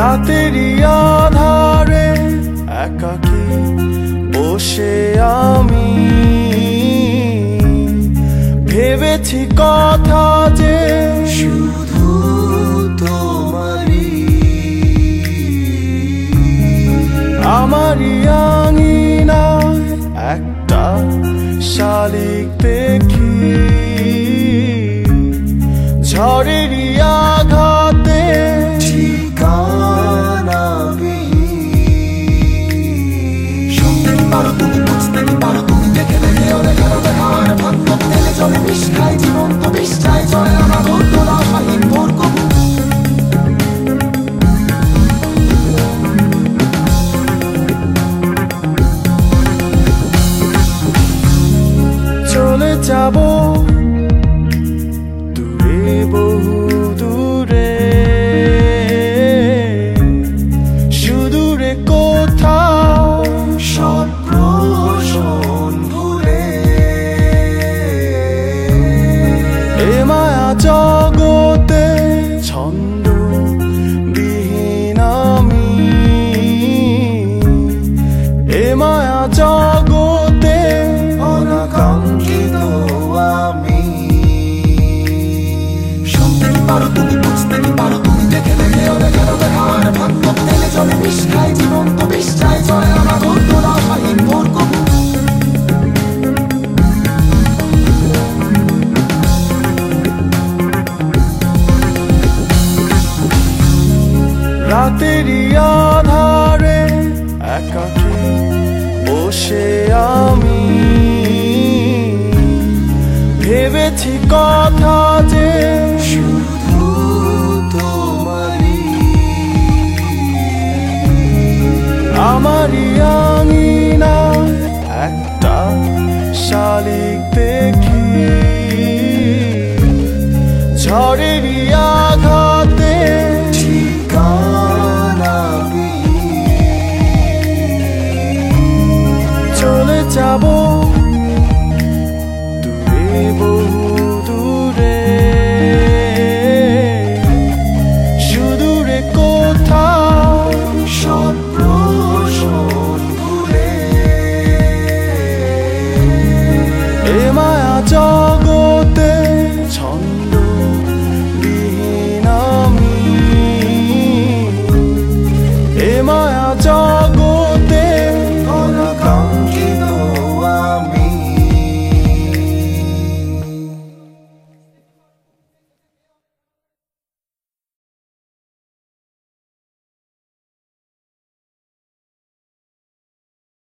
রাতেরই আধারে একাকী বসে আমি ভেবেছি কথা যে শুধু তোমারই, আমারই আঙিনায় একটা শালিক দেখি ঝড়েরই আঘাতে ঠিকানাবিহীন। শুনতে পারো তুমি, বুঝতে পারো তুমি, দেখে দেখে ওরে কারো দেখার ভাগ্য তেলে চলে বিষ খায় জীবন তো বিষ চায় চলে আমার তোলা শাহীন ভোর কবু। চলে যাব দূরে বহু দূরে, সুদূরে কোথাও সব প্রহসন ভুলে এ মায়া জগতে ছন্দবিহীন আমি, এ মায়া জগতে অনাকাঙ্ক্ষিত আমি। শুনতে পারো তুমি, বুঝতে পারো তুমি, দেখে দেখে ওরে কারো দেখার ভাগ্য তেলে চলে বিষ খায় জীবন তো বিষ চায় চলে আমার তোলা শাহীন ভোর কবু। রাতেরই আধারে একাকী বসে আমি ভেবেছি কথা যে শুধু তোমারই, আমারই আঙিনায় একটা শালিক দেখি ঝড়েরই আঘাতে ঠিকানাবিহীন। চলে যাব দূরে বহু দূরে, সুদূরে কোথাও সব প্রহসন ভুলে এ মায়া জগতে ছন্দবিহীন আমি, এ মায়া জগতে